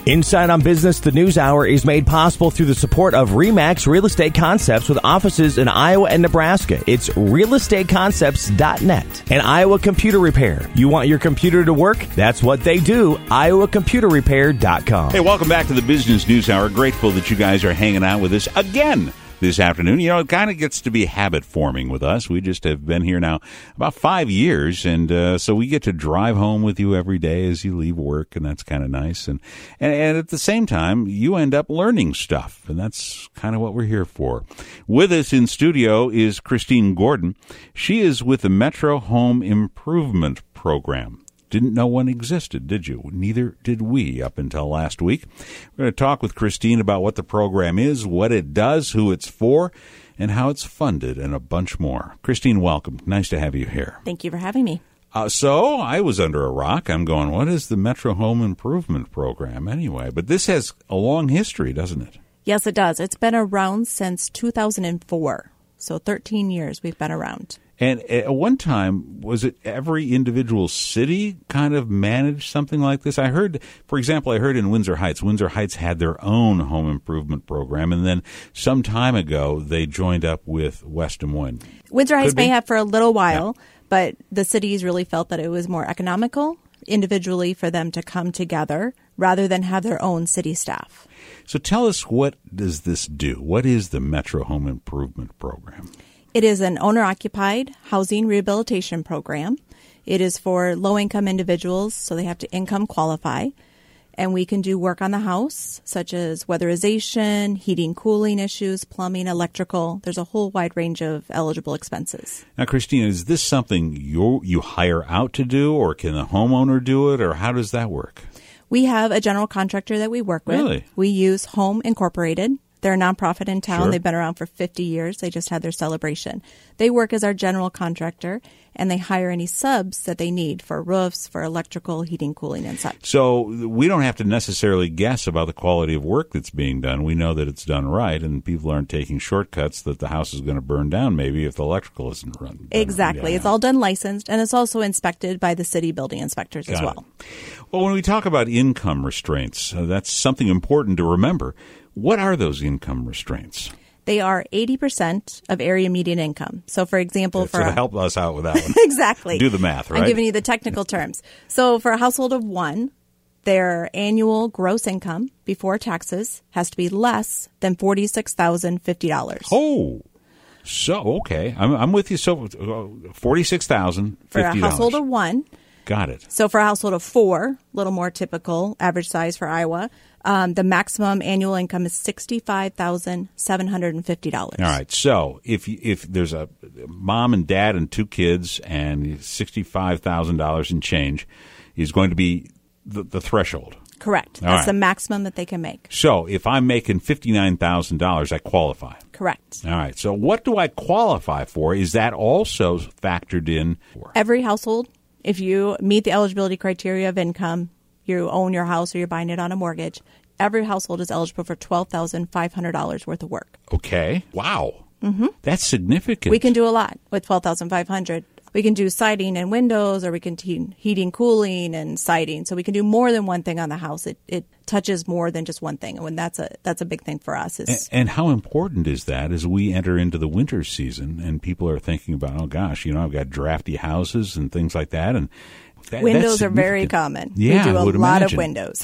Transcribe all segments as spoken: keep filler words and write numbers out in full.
Inside on Business, the News Hour is made possible through the support of RE/MAX Real Estate Concepts with offices in Iowa and Nebraska. It's real estate concepts dot net. And Iowa Computer Repair. You want your computer to work? That's what they do. iowa computer repair dot com. Hey, welcome back to the Business News Hour. Grateful that you guys are hanging out with us again this afternoon. You know, it kind of gets to be habit forming with us. We just have been here now about five years, and uh, so we get to drive home with you every day as you leave work, and that's kind of nice. And, and and at the same time, you end up learning stuff, and that's kind of what we're here for. With us in studio is Christine Gordon. She is with the Metro Home Improvement Program. Didn't know one existed, did you? Neither did we up until last week. We're going to talk with Christine about what the program is, what it does, who it's for, and how it's funded, and a bunch more. Christine, welcome. Nice to have you here. Thank you for having me. Uh, so I was under a rock. I'm going, what is the Metro Home Improvement Program anyway? But this has a long history, doesn't it? Yes, it does. It's been around since two thousand four. So thirteen years we've been around. And at one time, was it every individual city kind of managed something like this? I heard, for example, I heard in Windsor Heights, Windsor Heights had their own home improvement program, and then some time ago, they joined up with West Des Moines. Windsor Heights Could may be? have for a little while, Yeah. but the cities really felt that it was more economical individually for them to come together rather than have their own city staff. So tell us, what does this do? What is the Metro Home Improvement Program? It is an owner-occupied housing rehabilitation program. It is for low-income individuals, so they have to income qualify. And we can do work on the house, such as weatherization, heating, cooling issues, plumbing, electrical. There's a whole wide range of eligible expenses. Now, Christina, is this something you you hire out to do, or can the homeowner do it, or how does that work? We have a general contractor that we work with. Really? We use Home Incorporated. They're a nonprofit in town. Sure. They've been around for fifty years. They just had their celebration. They work as our general contractor, and they hire any subs that they need for roofs, for electrical, heating, cooling, and such. So we don't have to necessarily guess about the quality of work that's being done. We know that it's done right, and people aren't taking shortcuts that the house is going to burn down maybe if the electrical isn't run. Exactly. Yeah. It's all done licensed, and it's also inspected by the city building inspectors Got as it. well. Well, when we talk about income restraints, uh, that's something important to remember. What are those income restraints? They are eighty percent of area median income. So, for example, Okay, for so a- help us out with that one. exactly. Do the math, right? I'm giving you the technical terms. So for a household of one, their annual gross income before taxes has to be less than forty-six thousand fifty dollars. Oh, so, okay. I'm, I'm with you. So uh, forty-six thousand fifty dollars. For a household of one. Got it. So for a household of four, a little more typical, average size for Iowa, um, the maximum annual income is sixty-five thousand seven hundred fifty dollars. All right. So if you- if there's a mom and dad and two kids and sixty-five thousand dollars in change is going to be the, the threshold. Correct. All That's right. the maximum that they can make. So if I'm making fifty-nine thousand dollars, I qualify. Correct. All right. So what do I qualify for? Is that also factored in? For? Every household, if you meet the eligibility criteria of income, you own your house or you're buying it on a mortgage, every household is eligible for twelve thousand five hundred dollars worth of work. Okay. Wow. Mm-hmm. That's significant. We can do a lot with twelve thousand five hundred dollars. We can do siding and windows, or we can do heating, cooling, and siding. So we can do more than one thing on the house. It it touches more than just one thing, and when that's a that's a big thing for us. Is And how important is that as we enter into the winter season and people are thinking about, oh, gosh, you know, I've got drafty houses and things like that. And that, windows that's are very significant. common. Yeah, we do I a would lot imagine. of windows.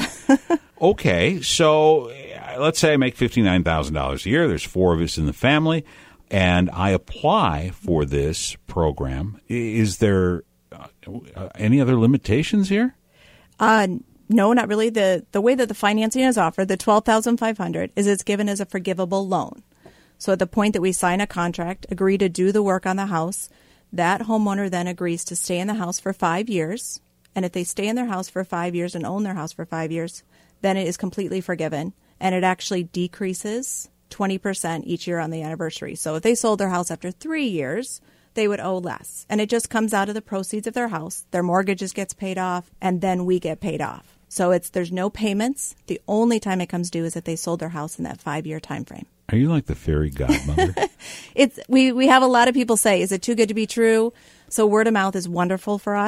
Okay, so uh, let's say I make fifty-nine thousand dollars a year. There's four of us in the family, and I apply for this program. I- Is there uh, uh, any other limitations here? Uh, no, not really. The the way that the financing is offered, the twelve thousand five hundred dollars, is it's given as a forgivable loan. So at the point that we sign a contract, agree to do the work on the house, that homeowner then agrees to stay in the house for five years. And if they stay in their house for five years and own their house for five years, then it is completely forgiven. And it actually decreases twenty percent each year on the anniversary. So if they sold their house after three years, they would owe less. And it just comes out of the proceeds of their house. Their mortgages gets paid off, and then we get paid off. So it's there's no payments. The only time it comes due is if they sold their house in that five-year time frame. Are you like the fairy godmother? It's we, we have a lot of people say, is it too good to be true? So word of mouth is wonderful for us.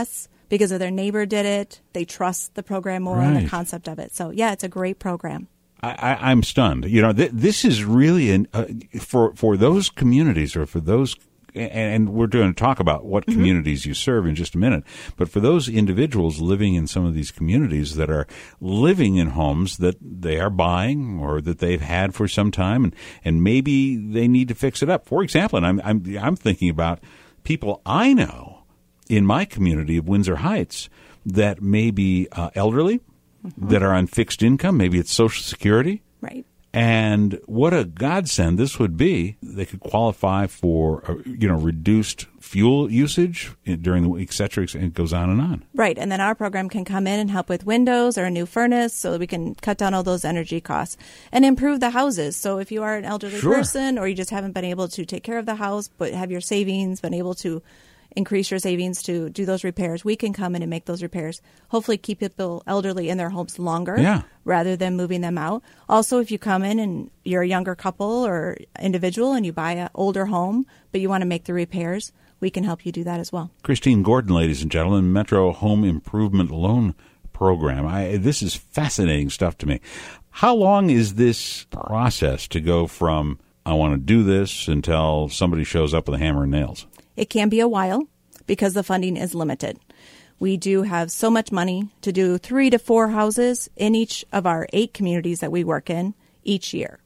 because of their neighbor did it. They trust the program more Right. and the concept of it. So, yeah, it's a great program. I, I, I'm stunned. You know, th- this is really an uh, for for those communities, or for those, and, and we're going to talk about what Mm-hmm. communities you serve in just a minute. But for those individuals living in some of these communities that are living in homes that they are buying or that they've had for some time, and, and maybe they need to fix it up. For example, and I'm I'm I'm thinking about people I know in my community of Windsor Heights that may be uh, elderly. Mm-hmm. That are on fixed income, maybe it's Social Security. Right. And what a godsend this would be. They could qualify for, uh, you know, reduced fuel usage during the week, et cetera, et cetera. It goes on and on. Right. And then our program can come in and help with windows or a new furnace so that we can cut down all those energy costs and improve the houses. So if you are an elderly Sure. person or you just haven't been able to take care of the house but have your savings, been able to increase your savings to do those repairs, we can come in and make those repairs. Hopefully keep people elderly in their homes longer Yeah. rather than moving them out. Also, if you come in and you're a younger couple or individual and you buy an older home but you want to make the repairs, we can help you do that as well. Christine Gordon, ladies and gentlemen, Metro Home Improvement Loan Program. I, this is fascinating stuff to me. How long is this process to go from I want to do this until somebody shows up with a hammer and nails? It can be a while because the funding is limited. We do have so much money to do three to four houses in each of our eight communities that we work in each year.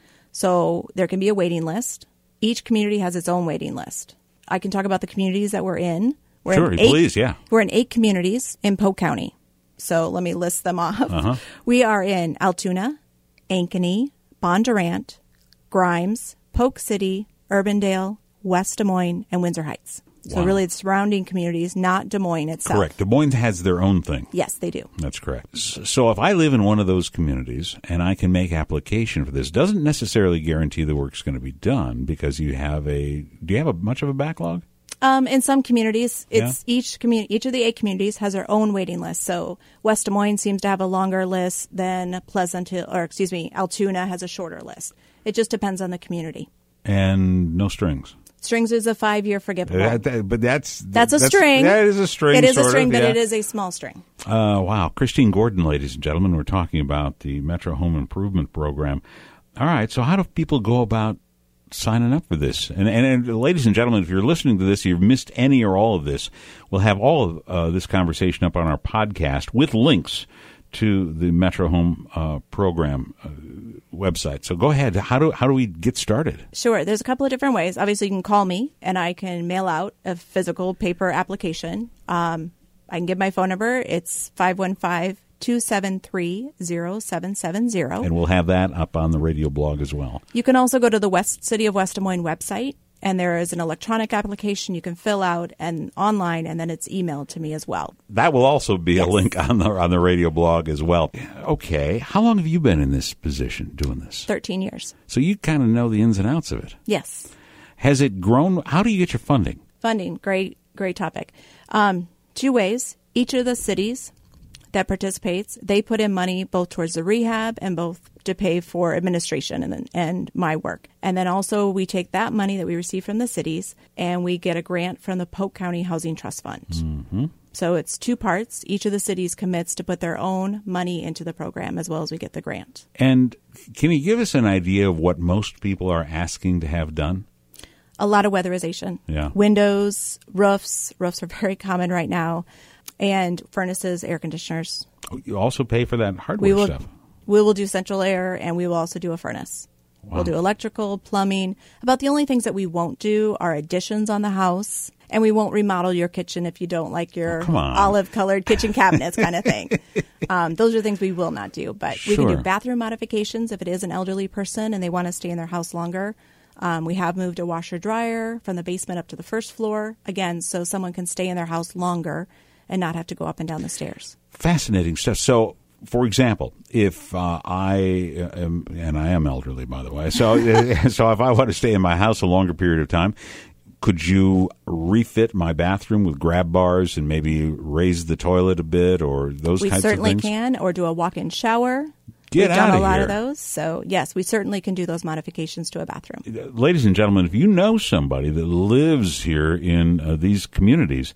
So there can be a waiting list. Each community has its own waiting list. I can talk about the communities that we're in. We're Sure, in eight, please, yeah. We're in eight communities in Polk County. So let me list them off. Uh-huh. We are in Altoona, Ankeny, Bondurant, Grimes, Polk City, Urbandale, West Des Moines, and Windsor Heights. So Wow. really the surrounding communities, not Des Moines itself. Correct. Des Moines has their own thing. Yes, they do. That's correct. S- So if I live in one of those communities and I can make application for this, doesn't necessarily guarantee the work's going to be done because you have a, do you have a much of a backlog? Um, in some communities, it's each community, each of the eight communities has their own waiting list. So West Des Moines seems to have a longer list than Pleasant Hill, or excuse me, Altoona has a shorter list. It just depends on the community. And no strings. Strings is a five-year forgivable. That- that- but that's That's a string. That is a string. It is a sort string, of, but yeah. it is a small string. Uh, wow. Christine Gordon, ladies and gentlemen, we're talking about the Metro Home Improvement Program. All right. So how do people go about signing up for this? And, and, and ladies and gentlemen, if you're listening to this, you've missed any or all of this, we'll have all of uh, this conversation up on our podcast with links to the Metro Home uh, Program uh, website. So go ahead. How do how do we get started? Sure. There's a couple of different ways. Obviously, you can call me, and I can mail out a physical paper application. Um, I can give my phone number. It's five one five, two seven three, zero seven seven zero. And we'll have that up on the radio blog as well. You can also go to the West City of West Des Moines website, and there is an electronic application you can fill out and online, and then it's emailed to me as well. That will also be Yes. a link on the on the radio blog as well. Okay. How long have you been in this position doing this? thirteen years. So you kind of know the ins and outs of it. Yes. Has it grown? How do you get your funding? Funding, great, great topic. Um, two ways. Each of the cities that participates, they put in money both towards the rehab and both to pay for administration and and my work. And then also we take that money that we receive from the cities and we get a grant from the Polk County Housing Trust Fund. Mm-hmm. So it's two parts. Each of the cities commits to put their own money into the program as well as we get the grant. And can you give us an idea of what most people are asking to have done? A lot of weatherization. Yeah. Windows, roofs. Roofs are very common right now. And furnaces, air conditioners. You also pay for that hardware We will, stuff. we will do central air, and we will also do a furnace. Wow. We'll do electrical, plumbing. About the only things that we won't do are additions on the house, and we won't remodel your kitchen if you don't like your Oh, come on. olive-colored kitchen cabinets kind of thing. Um, those are things we will not do. But we can Sure. do bathroom modifications if it is an elderly person and they want to stay in their house longer. Um, we have moved a washer-dryer from the basement up to the first floor, again, so someone can stay in their house longer and not have to go up and down the stairs. Fascinating stuff. So, for example, if uh, I am, and I am elderly, by the way, so so if I want to stay in my house a longer period of time, could you refit my bathroom with grab bars and maybe raise the toilet a bit or those We types of certainly things? can, or do a walk-in shower. Get We've done outta a lot here. of those. So, yes, we certainly can do those modifications to a bathroom. Ladies and gentlemen, if you know somebody that lives here in uh, these communities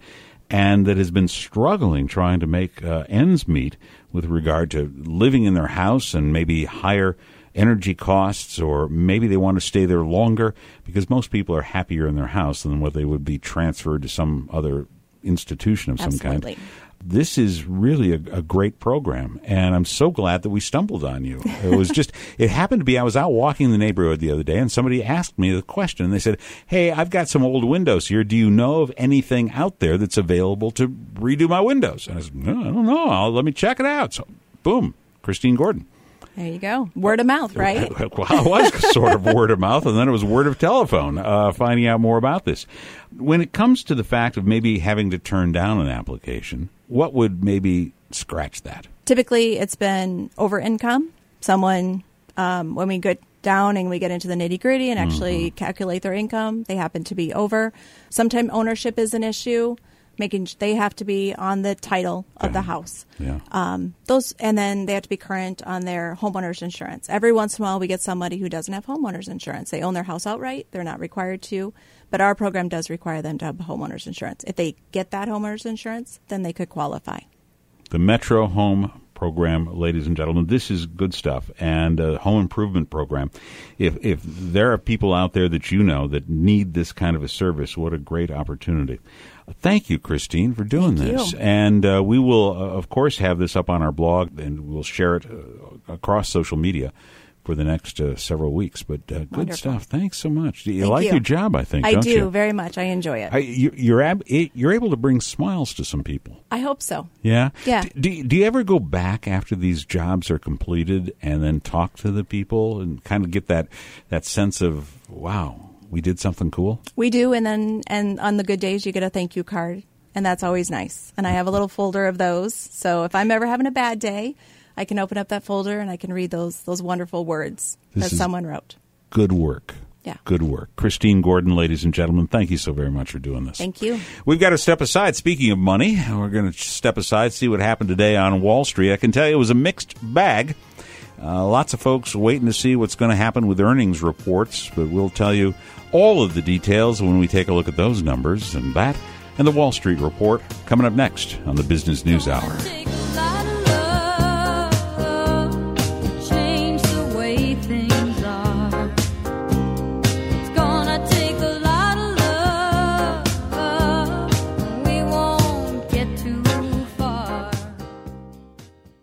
and that has been struggling trying to make uh, ends meet with regard to living in their house and maybe higher energy costs, or maybe they want to stay there longer, because most people are happier in their house than what they would be transferred to some other institution of some Absolutely. kind. This is really a, a great program, and I'm so glad that we stumbled on you. It was just, it happened to be, I was out walking the neighborhood the other day, and somebody asked me the question. They said, hey, I've got some old windows here. Do you know of anything out there that's available to redo my windows? And I said, no, I don't know. I'll, let me check it out. So, boom, Christine Gordon. There you go. Word of mouth, right? Well, it was sort of word of mouth, and then it was word of telephone, uh, finding out more about this. When it comes to the fact of maybe having to turn down an application, what would maybe scratch that? Typically, it's been over income. Someone, um, when we get down and we get into the nitty gritty and actually mm-hmm. calculate their income, they happen to be over. Sometimes ownership is an issue. Making they have to be on the title of okay. the house. Yeah. Um, those, and then they have to be current on their homeowner's insurance. Every once in a while, we get somebody who doesn't have homeowner's insurance. They own their house outright. They're not required to, but our program does require them to have homeowner's insurance. If they get that homeowner's insurance, then they could qualify. The Metro Home Program, ladies and gentlemen, this is good stuff, and a home improvement program. If if there are people out there that you know that need this kind of a service, what a great opportunity. Thank you, Christine, for doing Thank this. You. And uh, we will, uh, of course, have this up on our blog, and we'll share it uh, across social media for the next uh, several weeks. But uh, good Wonderful. stuff. Thanks so much. You Thank like you. your job, I think, I don't do, you? very much. I enjoy it. I, you you're, ab- you're able to bring smiles to some people. I hope so. Yeah? Yeah. D- do, do you ever go back after these jobs are completed and then talk to the people and kind of get that, that sense of, wow, we did something cool? We do, and then and on the good days, you get a thank you card, and that's always nice. And I have a little folder of those, so if I'm ever having a bad day, I can open up that folder and I can read those those wonderful words This that is someone wrote. Good work. Yeah. Good work. Christine Gordon, ladies and gentlemen, thank you so very much for doing this. Thank you. We've got to step aside. Speaking of money, we're going to step aside, see what happened today on Wall Street. I can tell you it was a mixed bag. Uh, lots of folks waiting to see what's going to happen with earnings reports, but we'll tell you all of the details when we take a look at those numbers and that and the Wall Street Report coming up next on the Business News Hour.